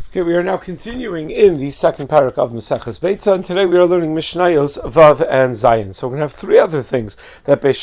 Okay, we are now continuing in the second parak of Maseches Beitza, and today we are learning Mishnayos, Vav, and Zayin. So we're going to have three other things that Beis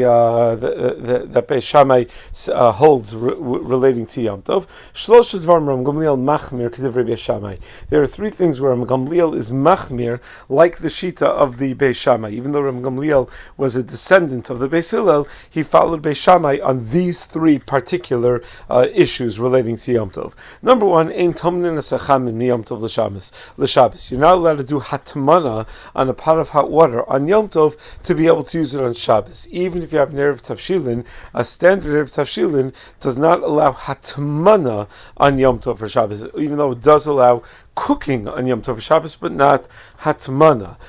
Shammai holds relating to Yom Tov. Shlosh Dvarim Ram Gamliel Machmir K'divrei Beis Shammai. There are three things where Ram Gamliel is Machmir, like the Shita of the Beis Shammai. Even though Ram Gamliel was a descendant of the Beis Hillel, he followed Beis Shammai on these three particular issues relating to Yom Tov. Number one, Ein Tomnin Yom Tov l'Shabbos. You're not allowed to do hatmana on a pot of hot water on Yom Tov to be able to use it on Shabbos. Even if you have an Erev Tavshilin, a standard Erev Tavshilin does not allow hatmana on Yom Tov for Shabbos, even though it does allow cooking on Yom Tov for Shabbos, but not hatmana.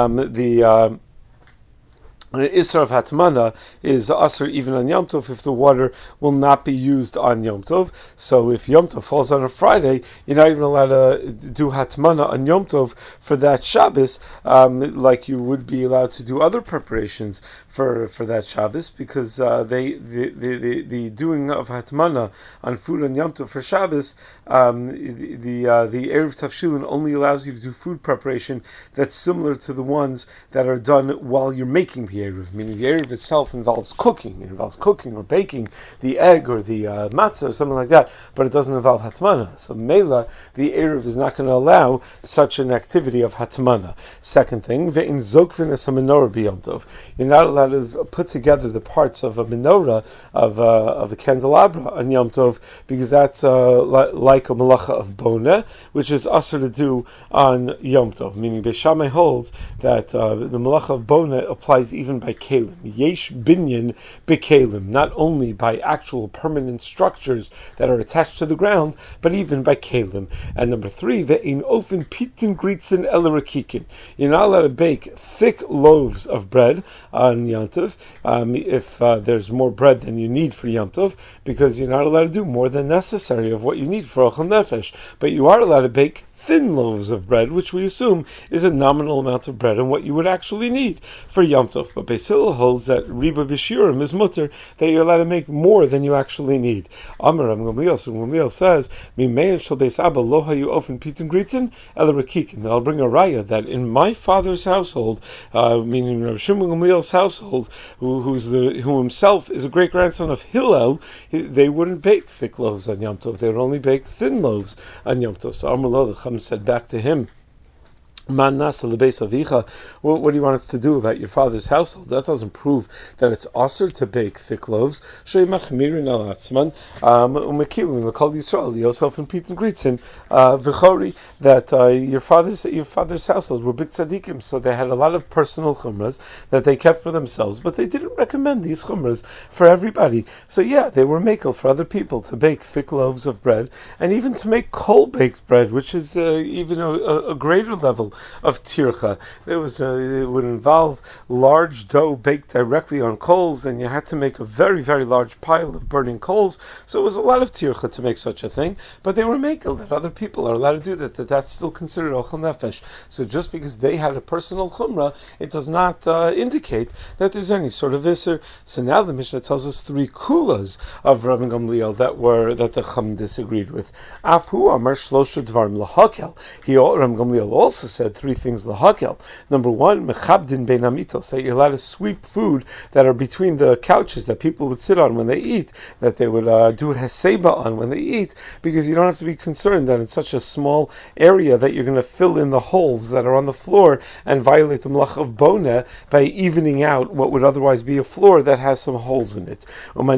The Isra of Hatmana is Asr even on Yom Tov if the water will not be used on Yom Tov. So if Yom Tov falls on a Friday, you're not even allowed to do Hatmana on Yom Tov for that Shabbos, like you would be allowed to do other preparations for that Shabbos, because the doing of Hatmana on food on Yom Tov for Shabbos, the Erev Tavshilin only allows you to do food preparation that's similar to the ones that are done while you're making the Erev, meaning the Erev itself involves cooking. It involves cooking or baking the egg or the matzah or something like that, but it doesn't involve hatmana. So Mela, the Erev is not going to allow such an activity of hatmana. Second thing, ve'in zokvin es ha-menorah b'yom tov. You're not allowed to put together the parts of a menorah, of a candelabra on Yom Tov, because that's like a malacha of bona, which is usher to do on Yom Tov. Meaning Beis Shammai holds that the malacha of bona applies even by kelim. Yesh binyan bekelim, not only by actual permanent structures that are attached to the ground, but even by kelim. And number three, ve'in ofen pitin gritzen elarakikin. You're not allowed to bake thick loaves of bread on Yom Tov if there's more bread than you need for Yom Tov, because you're not allowed to do more than necessary of what you need for Ochel Nefesh. But you are allowed to bake thin loaves of bread, which we assume is a nominal amount of bread and what you would actually need for Yom Tov. But Beis Hillel holds that Riba B'Shiurim is mutter, that you're allowed to make more than you actually need. Amar Ram Gamliel, so Gamliel says, Mimein shel Beis Abba lo hayu ofen pitin gritzen el rakikin. That I'll bring a raya that in my father's household, meaning Rav Shimon Gamliel's household, who himself is a great grandson of Hillel, they wouldn't bake thick loaves on Yom Tov. They would only bake thin loaves on Yom Tov. So Amar lo, the Chum said back to him, Man nasa lebeis avicha. What do you want us to do about your father's household? That doesn't prove that it's asur to bake thick loaves. Shei machmirin al atzman umekilin l'kol Yisrael Yosef and Pete and Gritzin v'chori, that your father's household were big tzaddikim, so they had a lot of personal chumras that they kept for themselves, but they didn't recommend these chumras for everybody. So yeah, they were makel for other people to bake thick loaves of bread, and even to make coal baked bread, which is even a greater level of tircha. It would involve large dough baked directly on coals, and you had to make a very, very large pile of burning coals. So it was a lot of tircha to make such a thing. But they were makel that other people are allowed to do that's still considered ochel nefesh. So just because they had a personal chumrah, it does not indicate that there's any sort of iser. So now the Mishnah tells us three kulas of Rabbi Gamliel that the Chum disagreed with. Afhu amar shlosha dvarim lahakel. Rabbi Gamliel also said three things lahakel. Number one, mechabdin bein amitos, that you're allowed to sweep food that are between the couches that people would sit on when they eat, that they would do heseba on when they eat, because you don't have to be concerned that in such a small area that you're going to fill in the holes that are on the floor and violate the malach of bona by evening out what would otherwise be a floor that has some holes in it.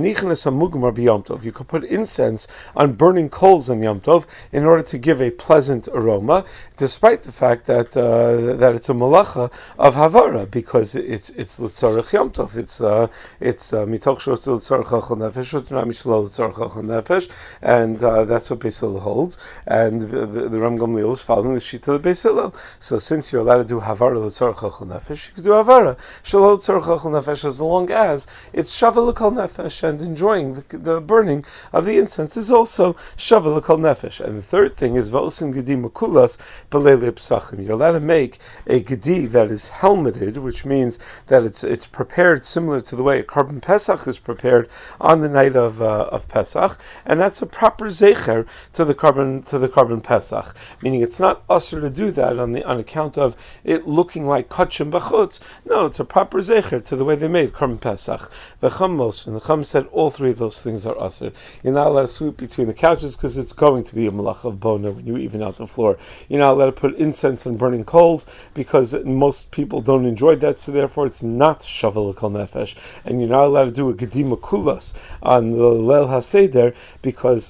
You could put incense on burning coals on Yom Tov in order to give a pleasant aroma, despite the fact that it's a malacha of havara, because it's l'tzarech Yom Tov. It's mitoch shos l'tzarech ochel nefesh, not mishlo l'tzarech ochel nefesh, and that's what Beis Hillel holds. And the Ram Gamliel is following the shita of Beis Hillel. So since you're allowed to do havara l'tzarech ochel nefesh, you can do havara shelo l'tzarech ochel nefesh, as long as it's shava l'kol nefesh, and enjoying the burning of the incense is also shava l'kol nefesh. And the third thing is v'osin gedim ukulas b'leil psachim. You're allowed to make a gedi that is helmeted, which means that it's prepared similar to the way a Korban Pesach is prepared on the night of Pesach, and that's a proper zecher to the Korban Pesach. Meaning, it's not usher to do that on account of it looking like kachim b'chutz. No, it's a proper zecher to the way they made Korban Pesach. The Chum said all three of those things are usher. You're not allowed to sweep between the couches because it's going to be a malach of bona when you even out the floor. You're not allowed to put incense and burning coals because most people don't enjoy that, so therefore it's not shavel kol nefesh. And you're not allowed to do a gedima kulas on the Leil HaSeder because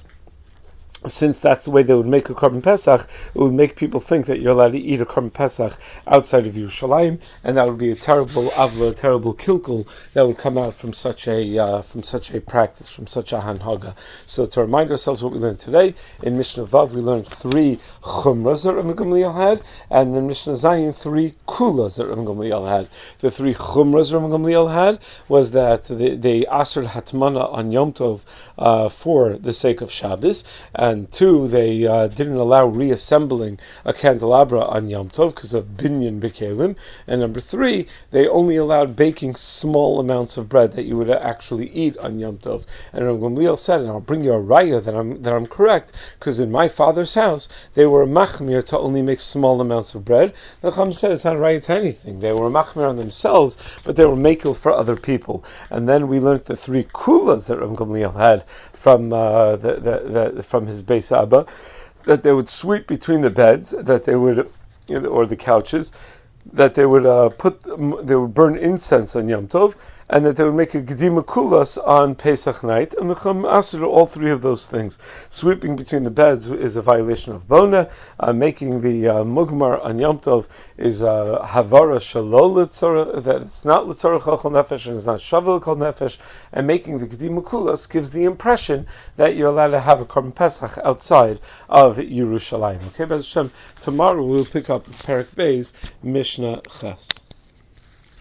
since that's the way they would make a Korban Pesach, it would make people think that you're allowed to eat a Korban Pesach outside of Yerushalayim, and that would be a terrible avla, a terrible kilkel that would come out from such a practice, from such a hanhaga. So to remind ourselves what we learned today, in Mishnah Vav we learned 3 chumras that Rabbi Gamliel had, and in Mishnah Zayin 3 kulas that Rabbi Gamliel had. The 3 chumras Rabbi Gamliel had was that they aser hatmana on Yom Tov for the sake of Shabbos, and 2, they didn't allow reassembling a candelabra on Yom Tov because of binyan b'kelim. And number 3, they only allowed baking small amounts of bread that you would actually eat on Yom Tov. And Rabbi Gamliel said, and I'll bring you a raya that I'm correct, because in my father's house they were machmir to only make small amounts of bread. The Chum said it's not a raya to anything. They were machmir on themselves, but they were makel for other people. And then we learned the 3 kulas that Rabbi Gamliel had from from his Beis Abba, that they would sweep between the beds, that they would, or the couches, that they would they would burn incense on Yom Tov, and that they would make a gedima kulas on Pesach night, and the Chum answered all 3 of those things. Sweeping between the beds is a violation of bona. Making the mugmar on Yom Tov is havara shalol l'tzorah, that it's not l'tzorah chol nefesh and it's not shavel kol nefesh. And making the gedima kulas gives the impression that you're allowed to have a Korban Pesach outside of Yerushalayim. Okay, B'ez Hashem, tomorrow we'll pick up Perek Beis, Mishnah Ches.